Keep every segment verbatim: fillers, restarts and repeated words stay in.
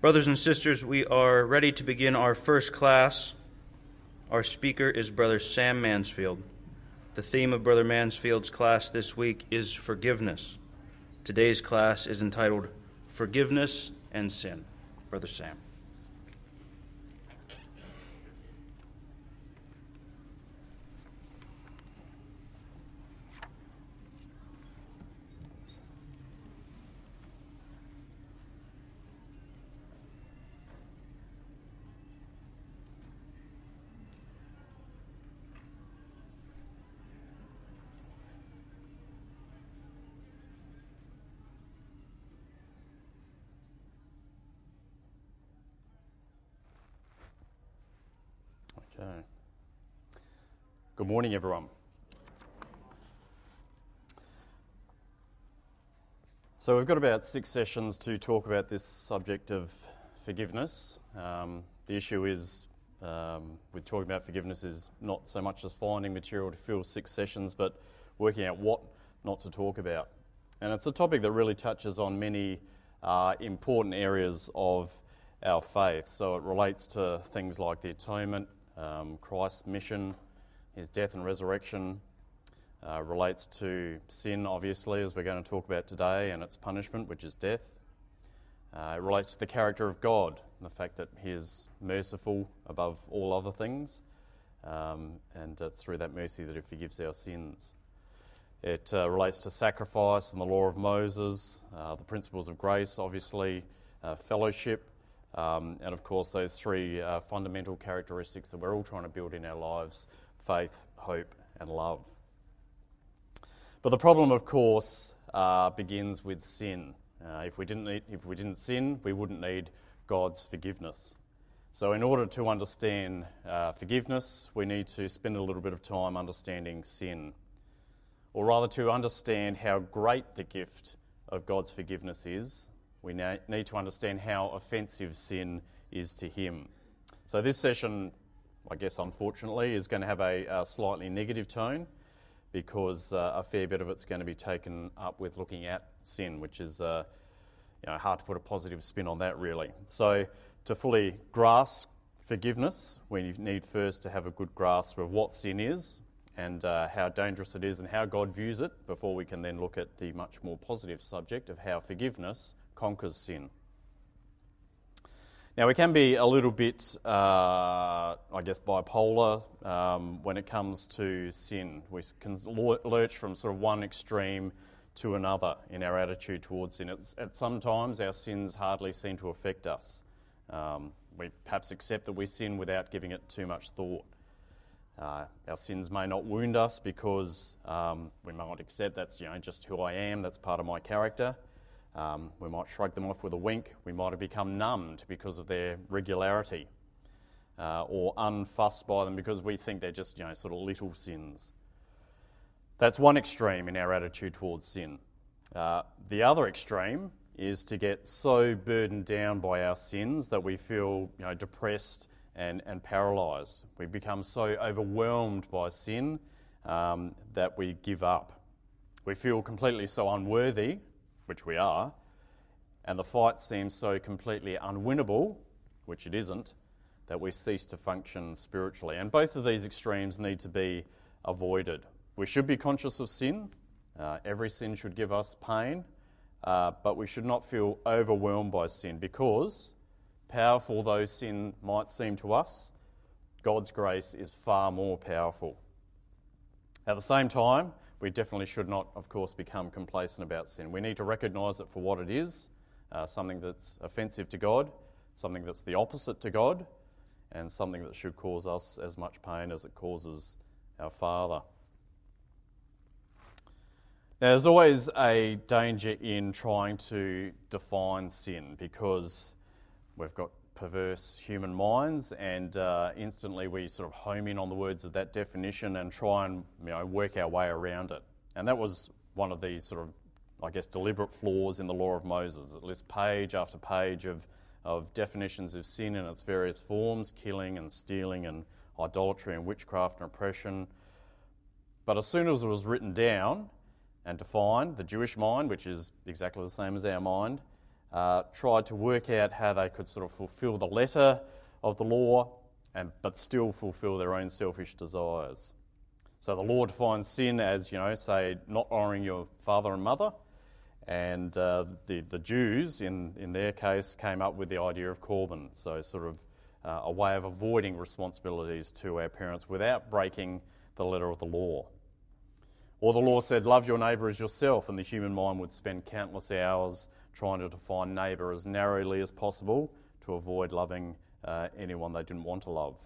Brothers and sisters, we are ready to begin our first class. Our speaker is Brother Sam Mansfield. The theme of Brother Mansfield's class this week is forgiveness. Today's class is entitled Forgiveness and Sin. Brother Sam. Okay. Good morning, everyone. So we've got about six sessions to talk about this subject of forgiveness. Um, the issue is, um, with talking about forgiveness, is not so much as finding material to fill six sessions, but working out what not to talk about. And it's a topic that really touches on many uh, important areas of our faith. So it relates to things like the atonement, Um, Christ's mission, his death and resurrection, uh, relates to sin, obviously, as we're going to talk about today, and its punishment, which is death. Uh, it relates to the character of God, and the fact that he is merciful above all other things, um, and it's through that mercy that he forgives our sins. It uh, relates to sacrifice and the law of Moses, uh, the principles of grace, obviously, uh, fellowship, Um, and of course those three uh, fundamental characteristics that we're all trying to build in our lives: faith, hope and love. But the problem, of course, uh, begins with sin. Uh, if we didn't need, if we didn't sin, we wouldn't need God's forgiveness. So in order to understand uh, forgiveness, we need to spend a little bit of time understanding sin, or rather to understand how great the gift of God's forgiveness is. We need to understand how offensive sin is to him. So this session, I guess unfortunately, is going to have a, a slightly negative tone, because uh, a fair bit of it's going to be taken up with looking at sin, which is uh, you know, hard to put a positive spin on that, really. So to fully grasp forgiveness, we need first to have a good grasp of what sin is and uh, how dangerous it is and how God views it, before we can then look at the much more positive subject of how forgiveness conquers sin. Now, we can be a little bit, uh, I guess, bipolar um, when it comes to sin. We can lurch from sort of one extreme to another in our attitude towards sin. It's, at sometimes our sins hardly seem to affect us. Um, we perhaps accept that we sin without giving it too much thought. Uh, our sins may not wound us because um, we might accept that's, you know, just who I am, that's part of my character. Um, we might shrug them off with a wink. We might have become numbed because of their regularity, uh, or unfussed by them because we think they're just, you know, sort of little sins. That's one extreme in our attitude towards sin. Uh, the other extreme is to get so burdened down by our sins that we feel, you know, depressed and, and paralysed. We become so overwhelmed by sin um, that we give up. We feel completely so unworthy, which we are, and the fight seems so completely unwinnable, which it isn't, that we cease to function spiritually. And both of these extremes need to be avoided. We should be conscious of sin. Uh, every sin should give us pain, uh, but we should not feel overwhelmed by sin, because, powerful though sin might seem to us, God's grace is far more powerful. At the same time, we definitely should not, of course, become complacent about sin. We need to recognise it for what it is, uh, something that's offensive to God, something that's the opposite to God, and something that should cause us as much pain as it causes our Father. Now, there's always a danger in trying to define sin, because we've got perverse human minds, and uh, instantly we sort of home in on the words of that definition and try and, you know, work our way around it. And that was one of the sort of, I guess, deliberate flaws in the law of Moses. It lists page after page of, of definitions of sin in its various forms: killing and stealing and idolatry and witchcraft and oppression. But as soon as it was written down and defined, the Jewish mind, which is exactly the same as our mind, uh, tried to work out how they could sort of fulfill the letter of the law, and but still fulfill their own selfish desires. So the law defines sin as, you know, say, not honouring your father and mother, and uh, the, the Jews, in, in their case, came up with the idea of korban, so sort of uh, a way of avoiding responsibilities to our parents without breaking the letter of the law. Or the law said, love your neighbour as yourself, and the human mind would spend countless hours trying to define neighbour as narrowly as possible to avoid loving uh, anyone they didn't want to love.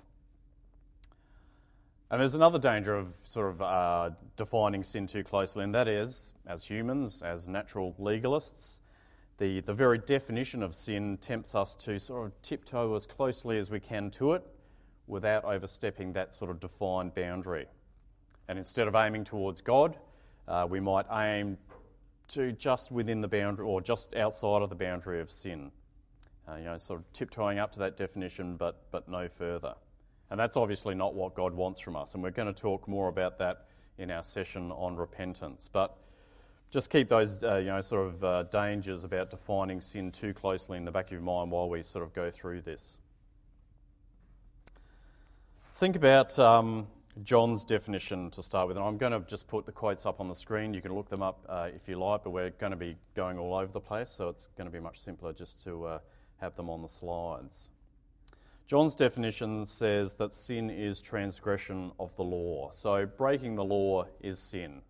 And there's another danger of sort of uh, defining sin too closely, and that is, as humans, as natural legalists, the, the very definition of sin tempts us to sort of tiptoe as closely as we can to it without overstepping that sort of defined boundary. And instead of aiming towards God, uh, we might aim to just within the boundary or just outside of the boundary of sin. Uh, you know, sort of tiptoeing up to that definition, but but no further. And that's obviously not what God wants from us. And we're going to talk more about that in our session on repentance. But just keep those, uh, you know, sort of uh, dangers about defining sin too closely in the back of your mind while we sort of go through this. Think about um, John's definition to start with. And I'm going to just put the quotes up on the screen. You can look them up uh, if you like, but we're going to be going all over the place, so it's going to be much simpler just to uh, have them on the slides. John's definition says that sin is transgression of the law. So breaking the law is sin.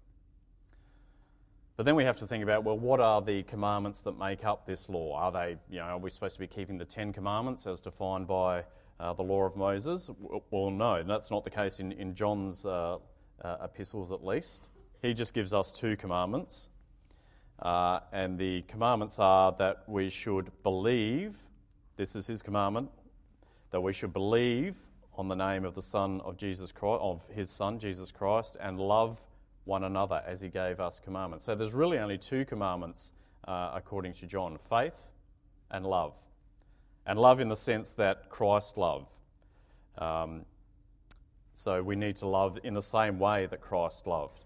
But then we have to think about, well, what are the commandments that make up this law? Are they, you know, are we supposed to be keeping the Ten Commandments as defined by uh, the law of Moses? Well, no, that's not the case in, in John's uh, uh, epistles at least. He just gives us two commandments. Uh, and the commandments are that we should believe, this is his commandment, that we should believe on the name of the Son of Jesus Christ, of his Son, Jesus Christ, and love one another as he gave us commandments. So there's really only two commandments uh, according to John, faith and love. And love in the sense that Christ loved. Um, so we need to love in the same way that Christ loved.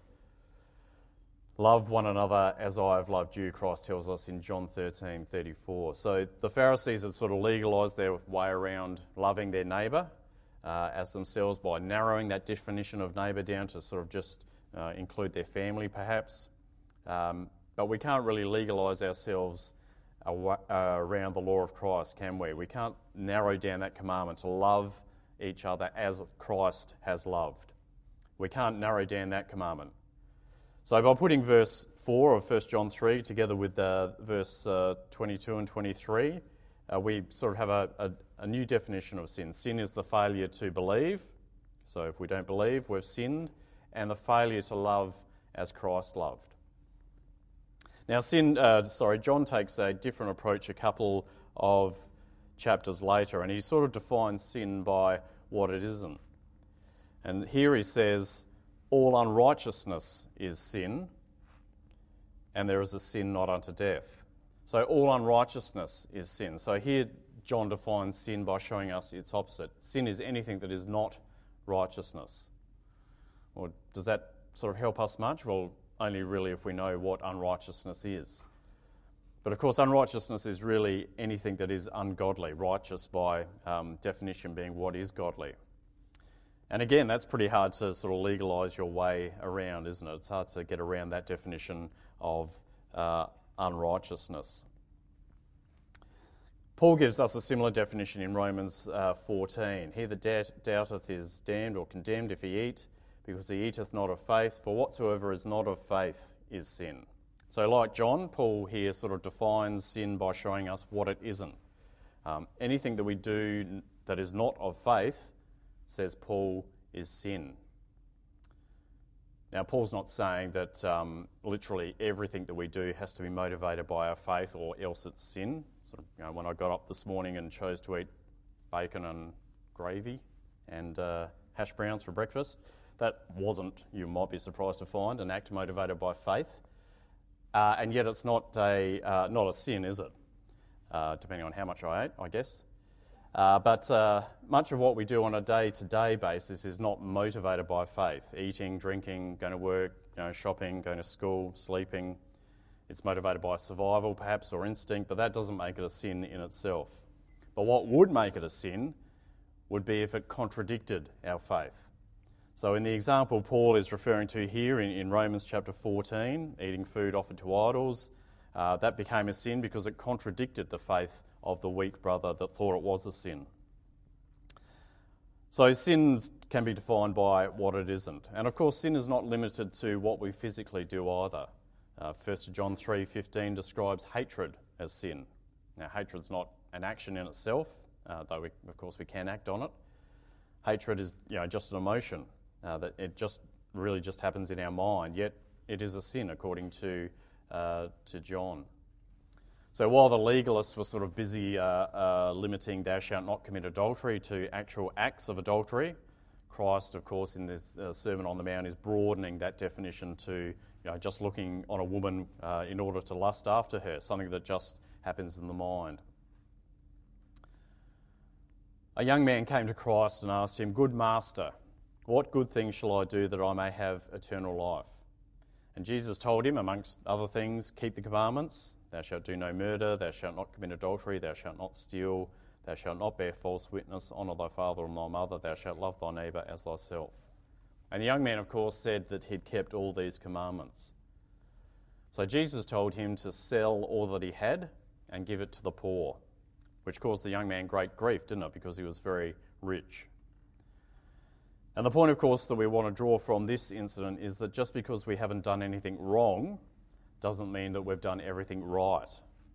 Love one another as I have loved you, Christ tells us in John thirteen thirty-four. So the Pharisees had sort of legalised their way around loving their neighbour uh, as themselves by narrowing that definition of neighbour down to sort of just uh, include their family perhaps. Um, but we can't really legalise ourselves aw- uh, around the law of Christ, can we? We can't narrow down that commandment to love each other as Christ has loved. We can't narrow down that commandment. So by putting verse four of First John three together with uh, verse uh, twenty-two and twenty-three, uh, we sort of have a, a, a new definition of sin. Sin is the failure to believe. So if we don't believe, we've sinned. And the failure to love as Christ loved. Now, sin. Uh, sorry, John takes a different approach a couple of chapters later, and he sort of defines sin by what it isn't. And here he says, all unrighteousness is sin, and there is a sin not unto death. So all unrighteousness is sin. So here John defines sin by showing us its opposite. Sin is anything that is not righteousness. Or does that sort of help us much? Well, only really if we know what unrighteousness is. But of course, unrighteousness is really anything that is ungodly, righteous by um, definition being what is godly. And again, that's pretty hard to sort of legalise your way around, isn't it? It's hard to get around that definition of uh, unrighteousness. Paul gives us a similar definition in Romans uh, fourteen. He that doubt- doubteth is damned or condemned if he eat, because he eateth not of faith, for whatsoever is not of faith is sin. So like John, Paul here sort of defines sin by showing us what it isn't. Um, anything that we do that is not of faith, says Paul, is sin. Now, Paul's not saying that um, literally everything that we do has to be motivated by our faith or else it's sin. Sort of, you know, when I got up this morning and chose to eat bacon and gravy and uh, hash browns for breakfast, that wasn't, you might be surprised to find, an act motivated by faith. Uh, and yet it's not a, uh, not a sin, is it? Uh, depending on how much I ate, I guess. Uh, but uh, much of what we do on a day-to-day basis is not motivated by faith. Eating, drinking, going to work, you know, shopping, going to school, sleeping. It's motivated by survival perhaps or instinct, but that doesn't make it a sin in itself. But what would make it a sin would be if it contradicted our faith. So in the example Paul is referring to here in, in Romans chapter fourteen, eating food offered to idols, uh, that became a sin because it contradicted the faith of the weak brother that thought it was a sin. So sins can be defined by what it isn't. And of course sin is not limited to what we physically do either. Uh, First John three fifteen describes hatred as sin. Now hatred's not an action in itself, uh, though we, of course we can act on it. Hatred is, you know, just an emotion. Uh, that it just really just happens in our mind, yet it is a sin according to uh, to John. So while the legalists were sort of busy uh, uh, limiting thou shalt not commit adultery to actual acts of adultery, Christ, of course, in this uh, Sermon on the Mount is broadening that definition to, you know, just looking on a woman uh, in order to lust after her, something that just happens in the mind. A young man came to Christ and asked him, "Good master, what good thing shall I do that I may have eternal life?" And Jesus told him, amongst other things, keep the commandments. Thou shalt do no murder, thou shalt not commit adultery, thou shalt not steal, thou shalt not bear false witness, honour thy father and thy mother, thou shalt love thy neighbour as thyself. And the young man, of course, said that he'd kept all these commandments. So Jesus told him to sell all that he had and give it to the poor, which caused the young man great grief, didn't it? Because he was very rich. And the point, of course, that we want to draw from this incident is that just because we haven't done anything wrong doesn't mean that we've done everything right.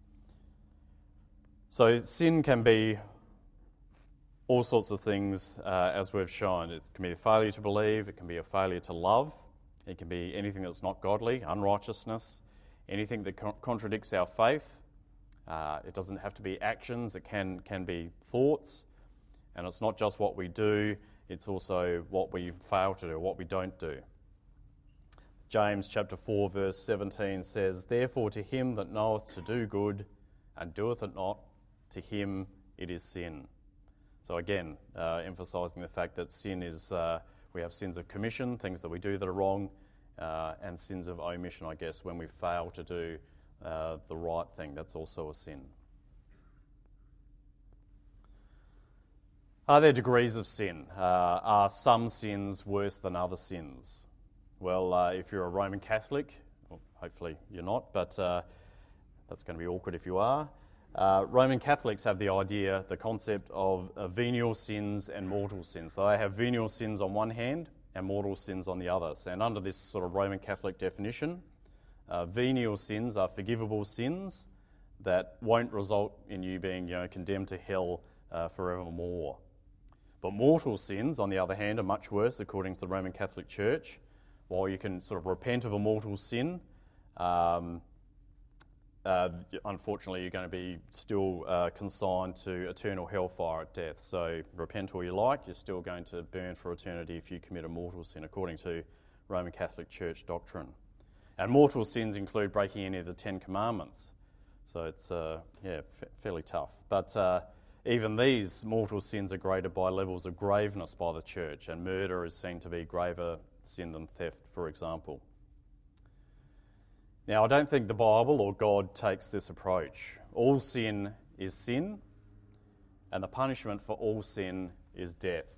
So sin can be all sorts of things, uh, as we've shown. It can be a failure to believe, it can be a failure to love, it can be anything that's not godly, unrighteousness, anything that con- contradicts our faith. Uh, it doesn't have to be actions, it can, can be thoughts, and it's not just what we do, it's also what we fail to do, what we don't do. James chapter four verse seventeen says, "Therefore to him that knoweth to do good and doeth it not, to him it is sin." So again, uh, emphasising the fact that sin is, uh, we have sins of commission, things that we do that are wrong, uh, and sins of omission, I guess, when we fail to do uh, the right thing. That's also a sin. Are there degrees of sin? Uh, are some sins worse than other sins? Well, uh, if you're a Roman Catholic, well, hopefully you're not, but uh, that's going to be awkward if you are. Uh, Roman Catholics have the idea, the concept of uh, venial sins and mortal sins. So they have venial sins on one hand and mortal sins on the other. And under this sort of Roman Catholic definition, uh, venial sins are forgivable sins that won't result in you being, you know, condemned to hell uh, forevermore. But mortal sins, on the other hand, are much worse, according to the Roman Catholic Church. While you can sort of repent of a mortal sin, um, uh, unfortunately you're going to be still uh, consigned to eternal hellfire at death. So repent all you like, you're still going to burn for eternity if you commit a mortal sin, according to Roman Catholic Church doctrine. And mortal sins include breaking any of the Ten Commandments. So it's uh, yeah, f- fairly tough. But uh, even these mortal sins are graded by levels of graveness by the Church, and murder is seen to be graver sin than theft, for example. Now, I don't think the Bible or God takes this approach. All sin is sin, and the punishment for all sin is death.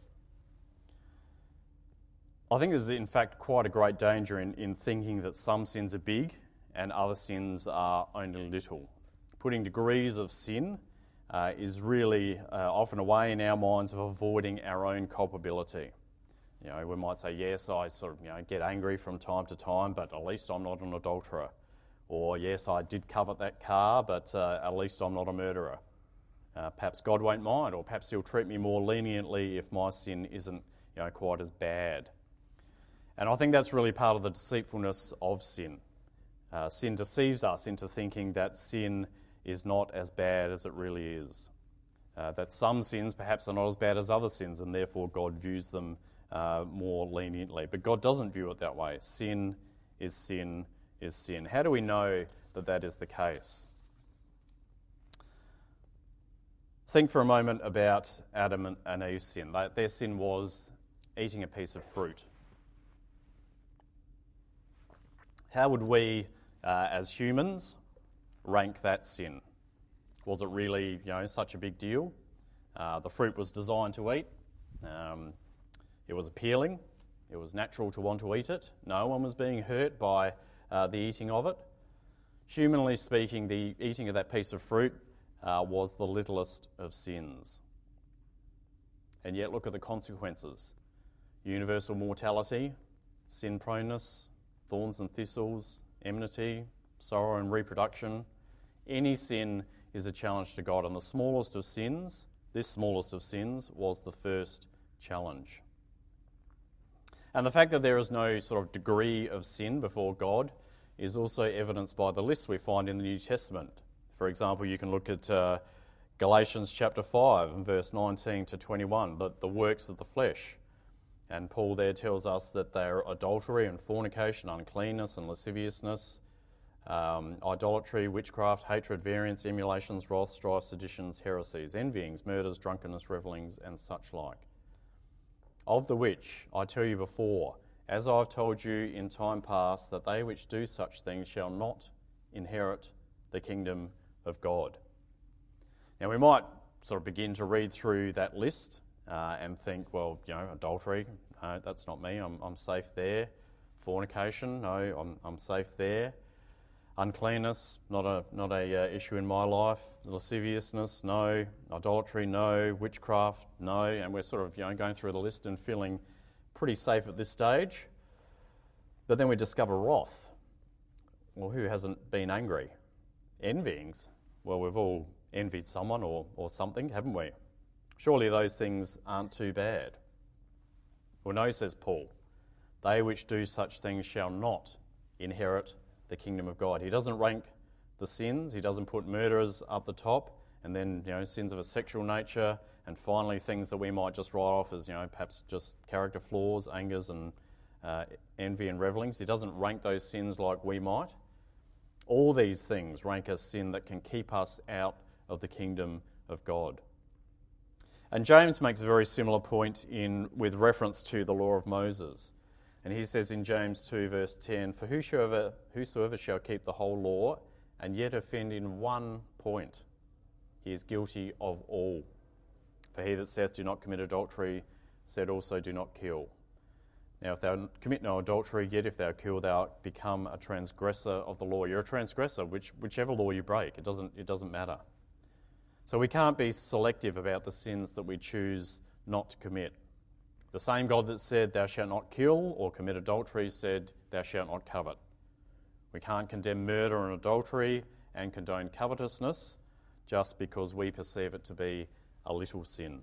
I think there's, in fact, quite a great danger in, in thinking that some sins are big and other sins are only little. Putting degrees of sin uh, is really uh, often a way in our minds of avoiding our own culpability. You know, we might say, yes, I sort of, you know, get angry from time to time, but at least I'm not an adulterer. Or, yes, I did covet that car, but uh, at least I'm not a murderer. Uh, perhaps God won't mind, or perhaps he'll treat me more leniently if my sin isn't, you know, quite as bad. And I think that's really part of the deceitfulness of sin. Uh, sin deceives us into thinking that sin is not as bad as it really is. Uh, that some sins perhaps are not as bad as other sins, and therefore God views them uh, more leniently. But God doesn't view it that way. Sin is sin is sin. How do we know that that is the case? Think for a moment about Adam and Eve's sin. Their sin was eating a piece of fruit. How would we, uh, as humans, rank that sin? Was it really, you know, such a big deal? Uh, the fruit was designed to eat. Um, it was appealing. It was natural to want to eat it. No one was being hurt by uh, the eating of it. Humanly speaking, the eating of that piece of fruit uh, was the littlest of sins. And yet look at the consequences. Universal mortality, sin proneness, thorns and thistles, enmity, sorrow and reproduction. Any sin is a challenge to God. And the smallest of sins, this smallest of sins, was the first challenge. And the fact that there is no sort of degree of sin before God is also evidenced by the list we find in the New Testament. For example, you can look at uh, Galatians chapter five and verse nineteen to twenty-one, the, the works of the flesh. And Paul there tells us that they are adultery and fornication, uncleanness and lasciviousness, um, idolatry, witchcraft, hatred, variance, emulations, wrath, strife, seditions, heresies, envyings, murders, drunkenness, revellings, and such like. Of the which I tell you before, as I have told you in time past, that they which do such things shall not inherit the kingdom of God. Now we might sort of begin to read through that list uh, and think, well, you know, adultery, no, that's not me, I'm, I'm safe there. Fornication, no, I'm, I'm safe there. Uncleanness, not a not a uh, issue in my life. Lasciviousness, no. Idolatry, no. Witchcraft, no. And we're sort of, you know, going through the list and feeling pretty safe at this stage. But then we discover wrath. Well, who hasn't been angry? Envyings. Well, we've all envied someone or, or something, haven't we? Surely those things aren't too bad. Well, no, says Paul. They which do such things shall not inherit the kingdom of God. He doesn't rank the sins. He doesn't put murderers up the top, and then, you know, sins of a sexual nature, and finally things that we might just write off as, you know, perhaps just character flaws, angers, and uh, envy and revellings. He doesn't rank those sins like we might. All these things rank as sin that can keep us out of the kingdom of God. And James makes a very similar point in with reference to the law of Moses. And he says in James two, verse ten, For whosoever, whosoever shall keep the whole law and yet offend in one point, he is guilty of all. For he that saith, Do not commit adultery, said also, Do not kill. Now, if thou commit no adultery, yet if thou kill, thou become a transgressor of the law. You're a transgressor, which, whichever law you break. It doesn't, it doesn't matter. So we can't be selective about the sins that we choose not to commit. The same God that said, Thou shalt not kill or commit adultery said, Thou shalt not covet. We can't condemn murder and adultery and condone covetousness just because we perceive it to be a little sin.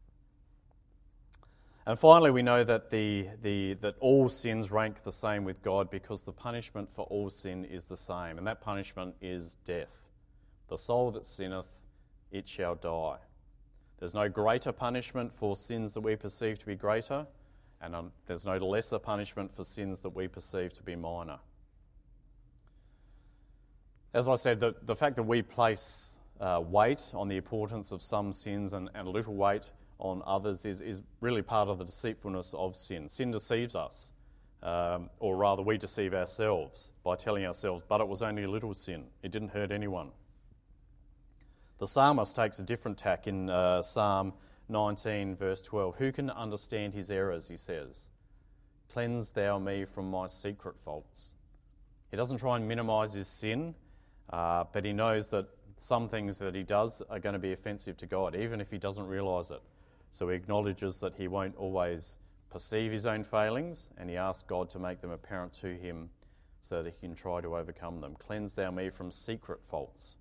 And finally, we know that the, the that all sins rank the same with God because the punishment for all sin is the same, and that punishment is death. The soul that sinneth, it shall die. There's no greater punishment for sins that we perceive to be greater, and um, there's no lesser punishment for sins that we perceive to be minor. As I said, the, the fact that we place uh, weight on the importance of some sins and, and little weight on others is, is really part of the deceitfulness of sin. Sin deceives us, um, or rather we deceive ourselves by telling ourselves, but it was only a little sin. It didn't hurt anyone. The psalmist takes a different tack in uh, Psalm nineteen, verse twelve. Who can understand his errors, he says. Cleanse thou me from my secret faults. He doesn't try and minimise his sin, uh, but he knows that some things that he does are going to be offensive to God, even if he doesn't realise it. So he acknowledges that he won't always perceive his own failings, and he asks God to make them apparent to him so that he can try to overcome them. Cleanse thou me from secret faults.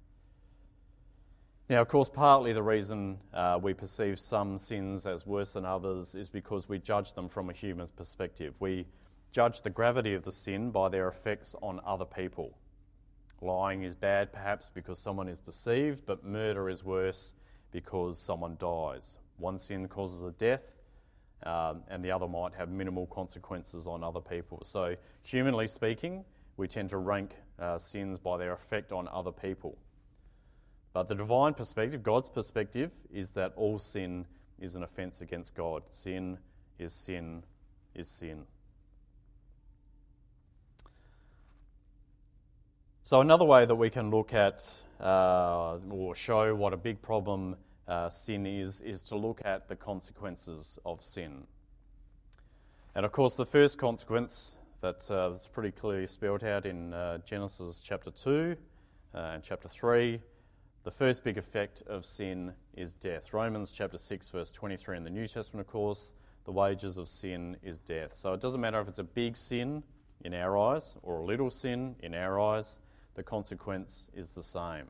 Now, of course, partly the reason uh, we perceive some sins as worse than others is because we judge them from a human perspective. We judge the gravity of the sin by their effects on other people. Lying is bad, perhaps, because someone is deceived, but murder is worse because someone dies. One sin causes a death, um, and the other might have minimal consequences on other people. So, humanly speaking, we tend to rank uh, sins by their effect on other people. But the divine perspective, God's perspective, is that all sin is an offence against God. Sin is sin is sin. So another way that we can look at uh, or show what a big problem uh, sin is, is to look at the consequences of sin. And of course the first consequence that, uh, that's pretty clearly spelled out in uh, Genesis chapter two uh, and chapter three, the first big effect of sin is death. Romans chapter six verse twenty-three in the New Testament, of course, the wages of sin is death. So it doesn't matter if it's a big sin in our eyes or a little sin in our eyes, the consequence is the same.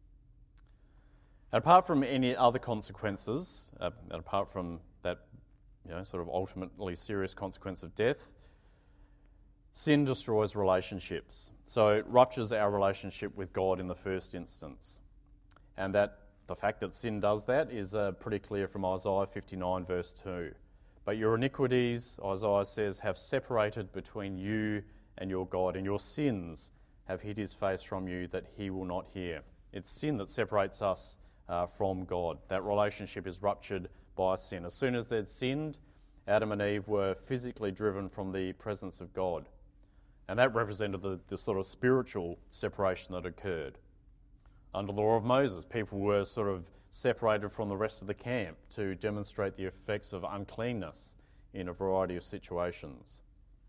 And apart from any other consequences, uh, and apart from that, you know, sort of ultimately serious consequence of death, sin destroys relationships. So it ruptures our relationship with God in the first instance. And that the fact that sin does that is uh, pretty clear from Isaiah fifty-nine verse two. But your iniquities, Isaiah says, have separated between you and your God, and your sins have hid his face from you that he will not hear. It's sin that separates us uh, from God. That relationship is ruptured by sin. As soon as they'd sinned, Adam and Eve were physically driven from the presence of God. And that represented the, the sort of spiritual separation that occurred. Under the law of Moses, people were sort of separated from the rest of the camp to demonstrate the effects of uncleanness in a variety of situations.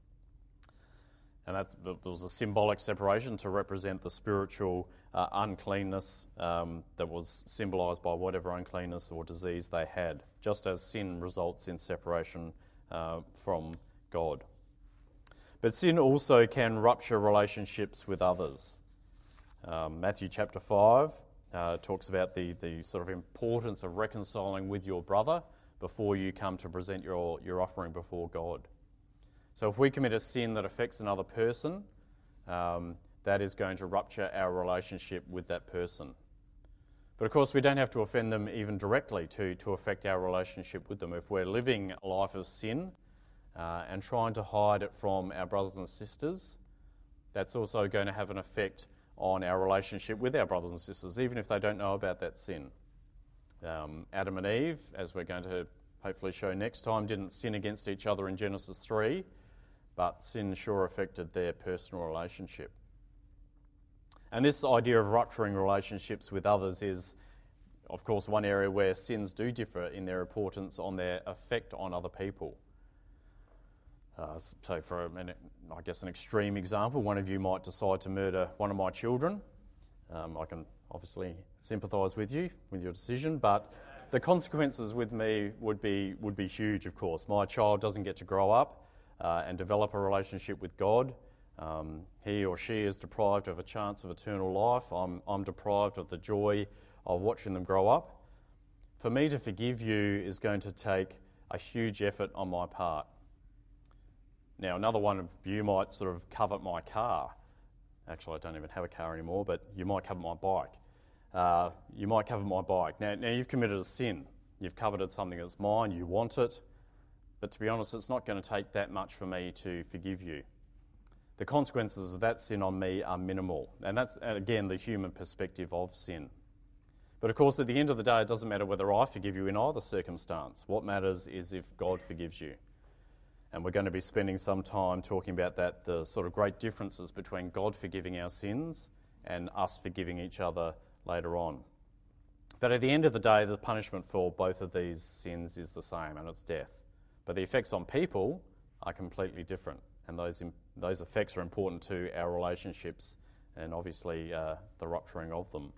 And that was a symbolic separation to represent the spiritual uh, uncleanness um, that was symbolised by whatever uncleanness or disease they had, just as sin results in separation uh, from God. But sin also can rupture relationships with others. Um, Matthew chapter five uh, talks about the, the sort of importance of reconciling with your brother before you come to present your, your offering before God. So if we commit a sin that affects another person, um, that is going to rupture our relationship with that person. But of course we don't have to offend them even directly to, to affect our relationship with them. If we're living a life of sin uh, and trying to hide it from our brothers and sisters, that's also going to have an effect on our relationship with our brothers and sisters, even if they don't know about that sin. Um, Adam and Eve, as we're going to hopefully show next time, didn't sin against each other in Genesis three, but sin sure affected their personal relationship. And this idea of rupturing relationships with others is, of course, one area where sins do differ in their importance on their effect on other people. Uh, so for, a minute, I guess, an extreme example, one of you might decide to murder one of my children. Um, I can obviously sympathise with you, with your decision, but the consequences with me would be would be huge, of course. My child doesn't get to grow up uh, and develop a relationship with God. Um, he or she is deprived of a chance of eternal life. I'm, I'm deprived of the joy of watching them grow up. For me to forgive you is going to take a huge effort on my part. Now, another one of you might sort of covet my car. Actually, I don't even have a car anymore, but you might covet my bike. Uh, you might covet my bike. Now, now, you've committed a sin. You've coveted something that's mine, you want it. But to be honest, it's not going to take that much for me to forgive you. The consequences of that sin on me are minimal. And that's, again, the human perspective of sin. But of course, at the end of the day, it doesn't matter whether I forgive you in either circumstance. What matters is if God forgives you. And we're going to be spending some time talking about that, the sort of great differences between God forgiving our sins and us forgiving each other later on. But at the end of the day, the punishment for both of these sins is the same, and it's death. But the effects on people are completely different, and those those effects are important to our relationships and obviously uh, the rupturing of them.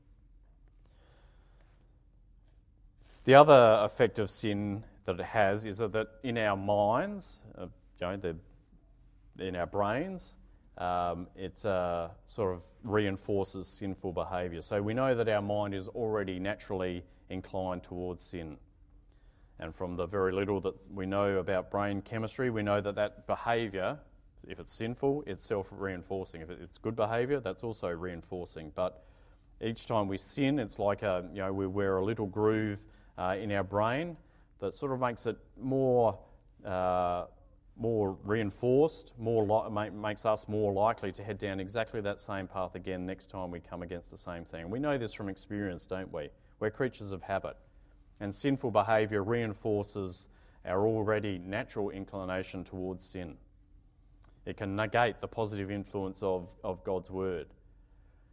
The other effect of sin that it has is that in our minds, uh, you know, the, in our brains, um, it uh, sort of reinforces sinful behaviour. So we know that our mind is already naturally inclined towards sin. And from the very little that we know about brain chemistry, we know that that behaviour, if it's sinful, it's self-reinforcing. If it's good behaviour, that's also reinforcing. But each time we sin, it's like a, you know, we wear a little groove uh, in our brain that sort of makes it more uh, more reinforced, more li- makes us more likely to head down exactly that same path again next time we come against the same thing. We know this from experience, don't we? We're creatures of habit. And sinful behaviour reinforces our already natural inclination towards sin. It can negate the positive influence of, of God's word.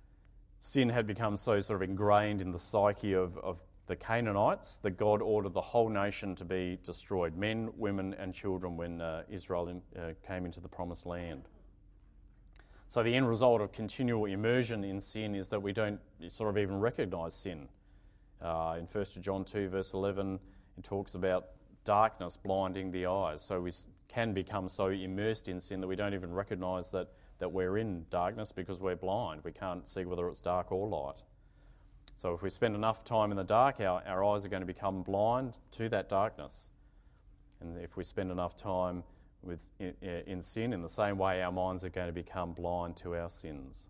sin had become so sort of ingrained in the psyche of, of the Canaanites that God ordered the whole nation to be destroyed, men, women and children, when uh, Israel in, uh, came into the Promised Land. So the end result of continual immersion in sin is that we don't sort of even recognise sin. Uh, in First John two verse eleven, it talks about darkness blinding the eyes. So we can become so immersed in sin that we don't even recognise that, that we're in darkness because we're blind. We can't see whether it's dark or light. So if we spend enough time in the dark, our, our eyes are going to become blind to that darkness. And if we spend enough time with in, in sin, in the same way our minds are going to become blind to our sins.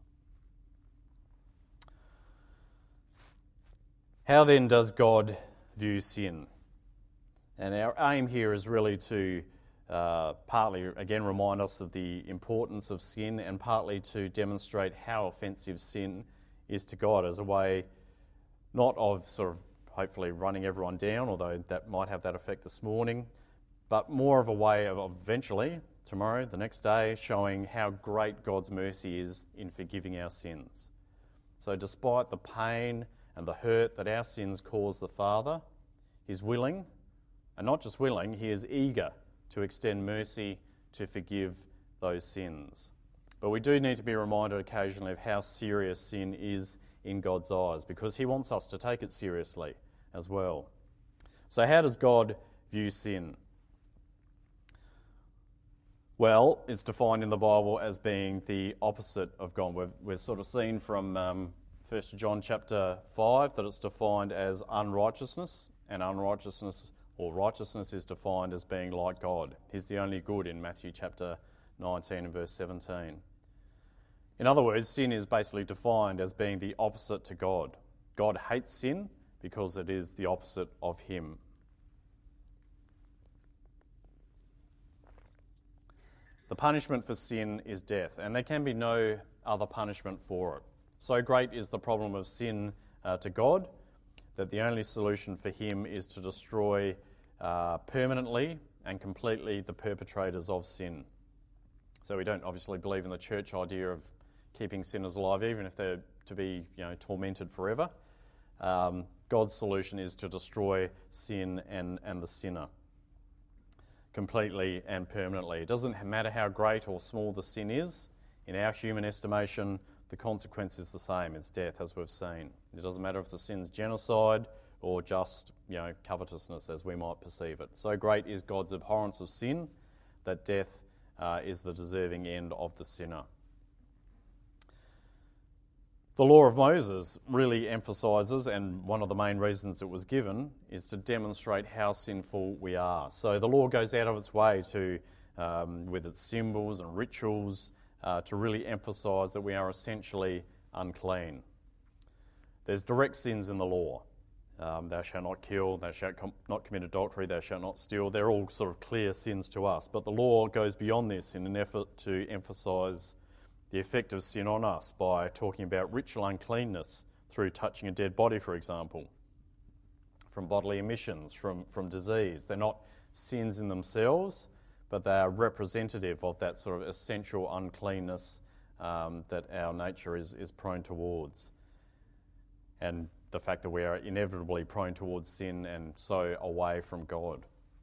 How then does God view sin? And our aim here is really to uh, partly, again, remind us of the importance of sin and partly to demonstrate how offensive sin is to God as a way not of sort of hopefully running everyone down, although that might have that effect this morning, but more of a way of eventually, tomorrow, the next day, showing how great God's mercy is in forgiving our sins. So despite the pain and the hurt that our sins cause the Father, He's willing, and not just willing, He is eager to extend mercy to forgive those sins. But we do need to be reminded occasionally of how serious sin is in God's eyes, because He wants us to take it seriously as well. So how does God view sin? Well, it's defined in the Bible as being the opposite of God. We've, we've sort of seen from um, First John chapter five that it's defined as unrighteousness, and unrighteousness or righteousness is defined as being like God. He's the only good in Matthew chapter nineteen and verse seventeen. In other words, sin is basically defined as being the opposite to God. God hates sin because it is the opposite of Him. The punishment for sin is death, and there can be no other punishment for it. So great is the problem of sin uh, to God that the only solution for Him is to destroy uh, permanently and completely the perpetrators of sin. So we don't obviously believe in the church idea of keeping sinners alive, even if they're to be, you know, tormented forever. Um, God's solution is to destroy sin and, and the sinner completely and permanently. It doesn't matter how great or small the sin is. In our human estimation, the consequence is the same. It's death, as we've seen. It doesn't matter if the sin's genocide or just, you know, covetousness, as we might perceive it. So great is God's abhorrence of sin that death uh, is the deserving end of the sinner. The law of Moses really emphasises, and one of the main reasons it was given, is to demonstrate how sinful we are. So the law goes out of its way to, um, with its symbols and rituals, uh, to really emphasise that we are essentially unclean. There's direct sins in the law. Um, thou shalt not kill, thou shalt com- not commit adultery, thou shalt not steal. They're all sort of clear sins to us. But the law goes beyond this in an effort to emphasise the effect of sin on us by talking about ritual uncleanness through touching a dead body, for example, from bodily emissions, from, from disease. They're not sins in themselves, but they are representative of that sort of essential uncleanness um, that our nature is, is prone towards. And the fact that we are inevitably prone towards sin and so away from God.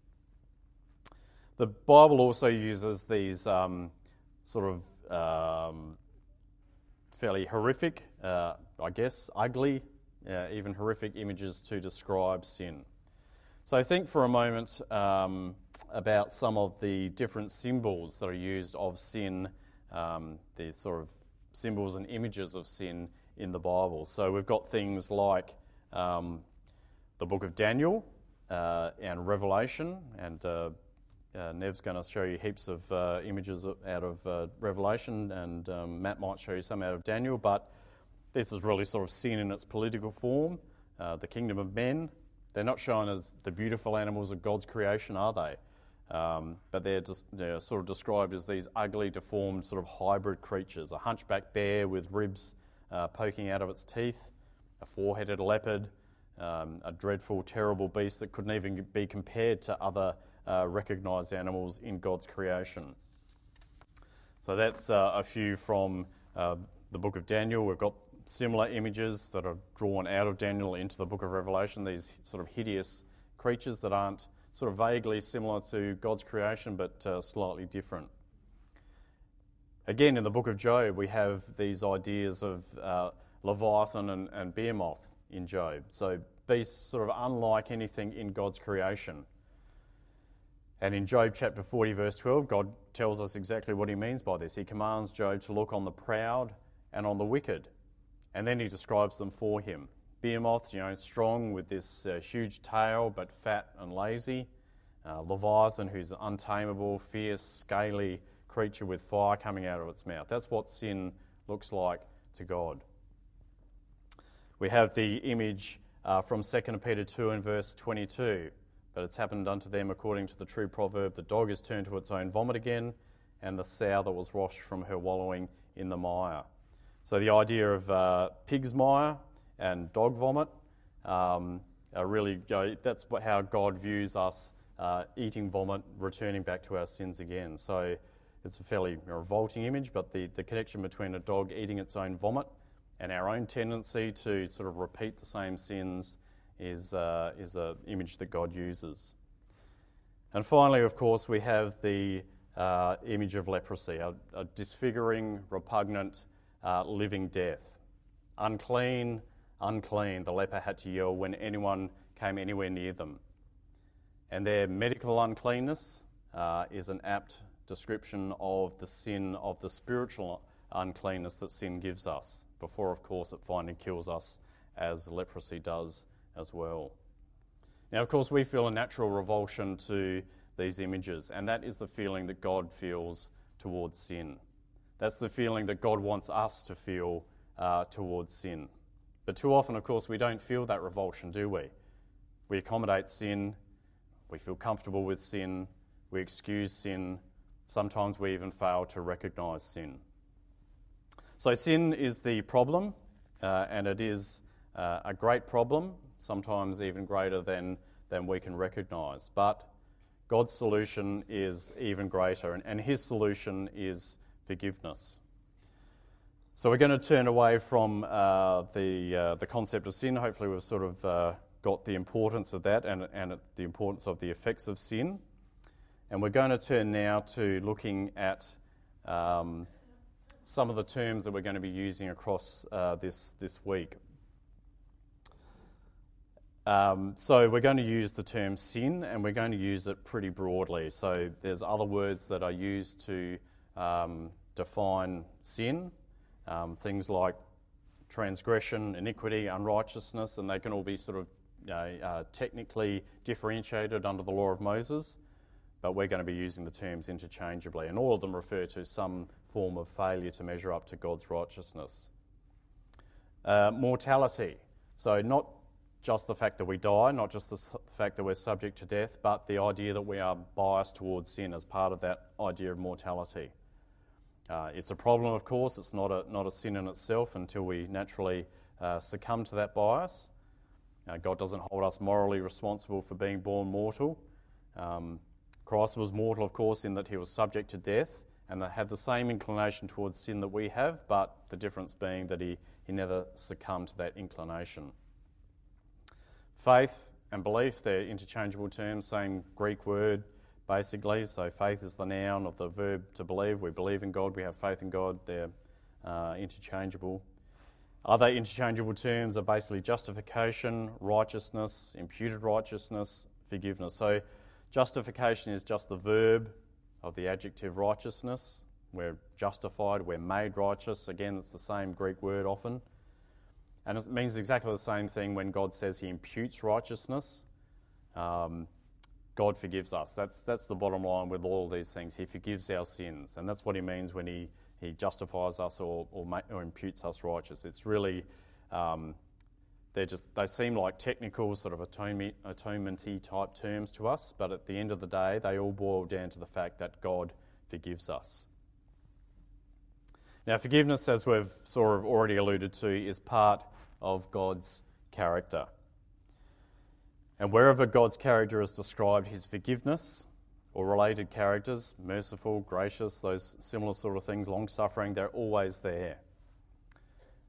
The Bible also uses these um, sort of Um, fairly horrific, uh, I guess, ugly, uh, even horrific images to describe sin. So think for a moment um, about some of the different symbols that are used of sin, um, the sort of symbols and images of sin in the Bible. So we've got things like um, the book of Daniel uh, and Revelation, and uh, Uh, Nev's going to show you heaps of uh, images out of uh, Revelation, and um, Matt might show you some out of Daniel, but this is really sort of sin in its political form. Uh, the kingdom of men, they're not shown as the beautiful animals of God's creation, are they? Um, but they're, just, they're sort of described as these ugly, deformed, sort of hybrid creatures. A hunchback bear with ribs uh, poking out of its teeth, a four-headed leopard, um, a dreadful, terrible beast that couldn't even be compared to other Uh, recognised animals in God's creation. So that's uh, a few from uh, the book of Daniel. We've got similar images that are drawn out of Daniel into the book of Revelation, these sort of hideous creatures that aren't sort of vaguely similar to God's creation but uh, slightly different. Again, in the book of Job, we have these ideas of uh, Leviathan and, and Behemoth in Job. So beasts sort of unlike anything in God's creation. And in Job chapter forty, verse twelve, God tells us exactly what he means by this. He commands Job to look on the proud and on the wicked. And then he describes them for him. Behemoth, you know, strong with this uh, huge tail, but fat and lazy. Uh, Leviathan, who's untamable, fierce, scaly creature with fire coming out of its mouth. That's what sin looks like to God. We have the image uh, from Second Peter two and verse twenty-two. But it's happened unto them according to the true proverb, the dog is turned to its own vomit again, and the sow that was washed from her wallowing in the mire. So the idea of uh, pig's mire and dog vomit, um, are really, you know, that's what, how God views us, uh, eating vomit, returning back to our sins again. So it's a fairly revolting image, but the, the connection between a dog eating its own vomit and our own tendency to sort of repeat the same sins is uh, is an image that God uses. And finally, of course, we have the uh, image of leprosy, a, a disfiguring, repugnant, uh, living death. Unclean, unclean, the leper had to yell when anyone came anywhere near them. And their medical uncleanness uh, is an apt description of the sin of the spiritual uncleanness that sin gives us, before, of course, it finally kills us, as leprosy does as well. Now, of course, we feel a natural revulsion to these images, and that is the feeling that God feels towards sin. That's the feeling that God wants us to feel uh, towards sin. But too often, of course, we don't feel that revulsion, do we? We accommodate sin, we feel comfortable with sin, we excuse sin, sometimes we even fail to recognise sin. So sin is the problem, uh, and it is uh, a great problem, sometimes even greater than, than we can recognise. But God's solution is even greater, and, and his solution is forgiveness. So we're going to turn away from uh, the uh, the concept of sin. Hopefully we've sort of uh, got the importance of that and, and the importance of the effects of sin. And we're going to turn now to looking at um, some of the terms that we're going to be using across uh, this, this week. Um, so we're going to use the term sin, and we're going to use it pretty broadly. So there's other words that are used to um, define sin, um, things like transgression, iniquity, unrighteousness, and they can all be sort of you know, uh, technically differentiated under the law of Moses, but we're going to be using the terms interchangeably, and all of them refer to some form of failure to measure up to God's righteousness. Uh, mortality, so not just the fact that we die, not just the fact that we're subject to death, but the idea that we are biased towards sin as part of that idea of mortality. Uh, it's a problem, of course. It's not a not a sin in itself until we naturally uh, succumb to that bias. Uh, God doesn't hold us morally responsible for being born mortal. Um, Christ was mortal, of course, in that he was subject to death and that had the same inclination towards sin that we have, but the difference being that he, he never succumbed to that inclination. Faith and belief, they're interchangeable terms, same Greek word basically. So faith is the noun of the verb to believe. We believe in God, we have faith in God, they're uh, interchangeable. Other interchangeable terms are basically justification, righteousness, imputed righteousness, forgiveness. So justification is just the verb of the adjective righteousness. We're justified, we're made righteous. Again, it's the same Greek word often. And it means exactly the same thing when God says he imputes righteousness. Um, God forgives us. That's that's the bottom line with all of these things. He forgives our sins. And that's what he means when he, he justifies us or or, ma- or imputes us righteous. It's really, um, they're just they seem like technical sort of atonement, atonement-y type terms to us, but at the end of the day, they all boil down to the fact that God forgives us. Now, forgiveness, as we've sort of already alluded to, is part of God's character. And wherever God's character is described, his forgiveness or related characters, merciful, gracious, those similar sort of things, long-suffering, they're always there.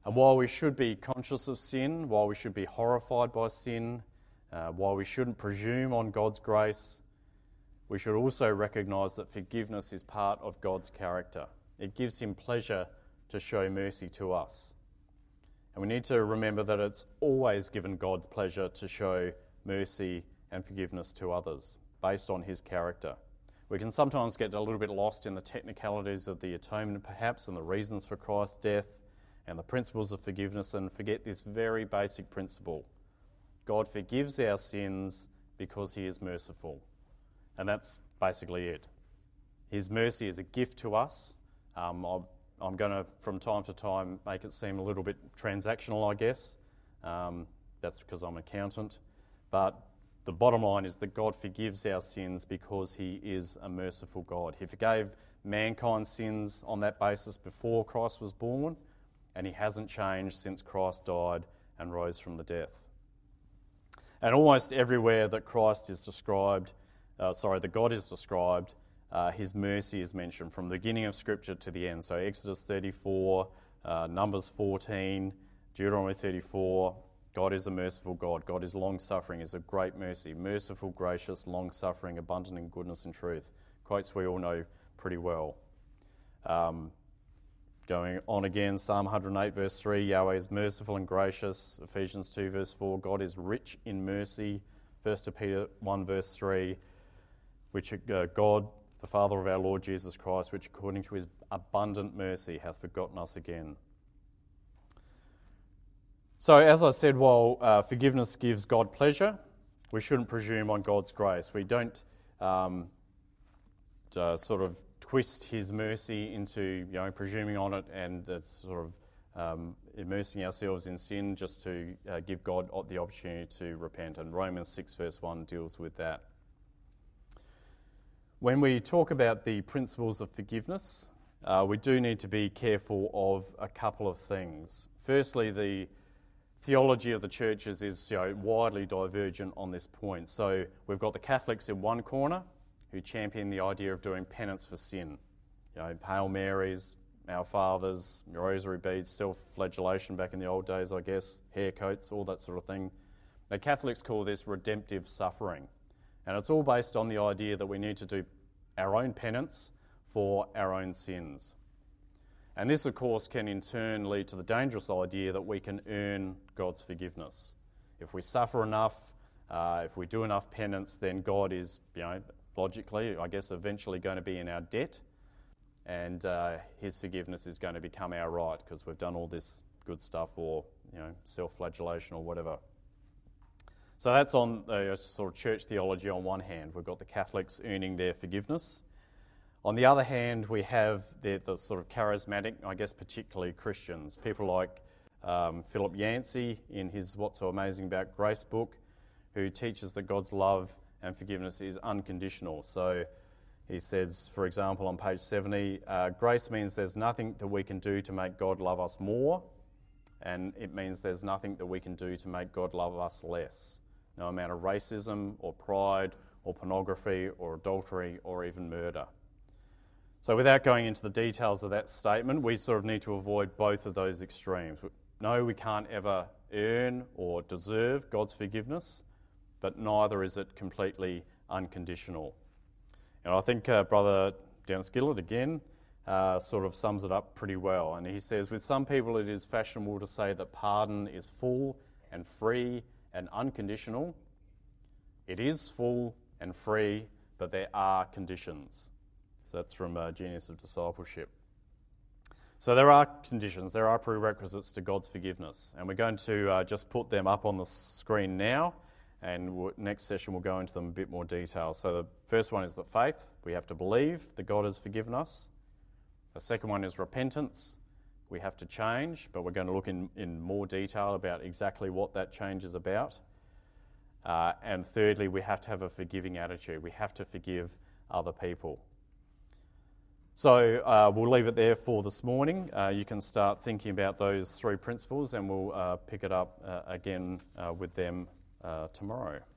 And while we should be conscious of sin, while we should be horrified by sin, uh, while we shouldn't presume on God's grace, we should also recognise that forgiveness is part of God's character. It gives him pleasure to show mercy to us. And we need to remember that it's always given God pleasure to show mercy and forgiveness to others, based on his character. We can sometimes get a little bit lost in the technicalities of the atonement, perhaps, and the reasons for Christ's death, and the principles of forgiveness, and forget this very basic principle. God forgives our sins because he is merciful. And that's basically it. His mercy is a gift to us. Um, I'm, I'm going to, from time to time, make it seem a little bit transactional, I guess. Um, that's because I'm an accountant. But the bottom line is that God forgives our sins because he is a merciful God. He forgave mankind's sins on that basis before Christ was born, and he hasn't changed since Christ died and rose from the death. And almost everywhere that Christ is described, uh, sorry, that God is described, uh, his mercy is mentioned from the beginning of Scripture to the end. So Exodus thirty-four, uh, Numbers fourteen, Deuteronomy thirty-four, God is a merciful God. God is long-suffering, is of great mercy, merciful, gracious, long-suffering, abundant in goodness and truth. Quotes we all know pretty well. Um, Going on again, Psalm one hundred eight verse three, Yahweh is merciful and gracious. Ephesians two verse four, God is rich in mercy. First Peter one verse three, which uh, God, the Father of our Lord Jesus Christ, which according to his abundant mercy hath forgotten us again. So as I said, while uh, forgiveness gives God pleasure, we shouldn't presume on God's grace. We don't um, uh, sort of twist his mercy into, you know, presuming on it and it's sort of um, immersing ourselves in sin just to uh, give God the opportunity to repent. And Romans six verse one deals with that. When we talk about the principles of forgiveness, uh, we do need to be careful of a couple of things. Firstly, the theology of the churches is, you know, widely divergent on this point. So we've got the Catholics in one corner, who champion the idea of doing penance for sin. You know, Hail Marys, Our Fathers, rosary beads, self-flagellation back in the old days, I guess, haircoats, all that sort of thing. The Catholics call this redemptive suffering. And it's all based on the idea that we need to do our own penance for our own sins. And this, of course, can in turn lead to the dangerous idea that we can earn God's forgiveness. If we suffer enough, uh, if we do enough penance, then God is, you know, logically, I guess, eventually going to be in our debt, and uh, his forgiveness is going to become our right because we've done all this good stuff, or, you know, self-flagellation or whatever. So that's on uh, sort of church theology on one hand. We've got the Catholics earning their forgiveness. On the other hand, we have the, the sort of charismatic, I guess particularly Christians, people like um, Philip Yancey in his What's So Amazing About Grace book, who teaches that God's love and forgiveness is unconditional. So he says, for example, on page seventy, uh, grace means there's nothing that we can do to make God love us more, and it means there's nothing that we can do to make God love us less. No amount of racism or pride or pornography or adultery or even murder. So without going into the details of that statement, we sort of need to avoid both of those extremes. No, we can't ever earn or deserve God's forgiveness, but neither is it completely unconditional. And I think uh, Brother Dennis Gillett, again, uh, sort of sums it up pretty well. And he says, with some people it is fashionable to say that pardon is full and free and unconditional. It is full and free, but there are conditions. So that's from uh, Genius of Discipleship. So there are conditions, there are prerequisites to God's forgiveness. And we're going to uh, just put them up on the screen now. And we'll, next session we'll go into them in a bit more detail. So the first one is the faith. We have to believe that God has forgiven us. The second one is repentance. We have to change, but we're going to look in, in more detail about exactly what that change is about. Uh, and thirdly, we have to have a forgiving attitude. We have to forgive other people. So uh, we'll leave it there for this morning. Uh, you can start thinking about those three principles, and we'll uh, pick it up uh, again uh, with them Uh, tomorrow.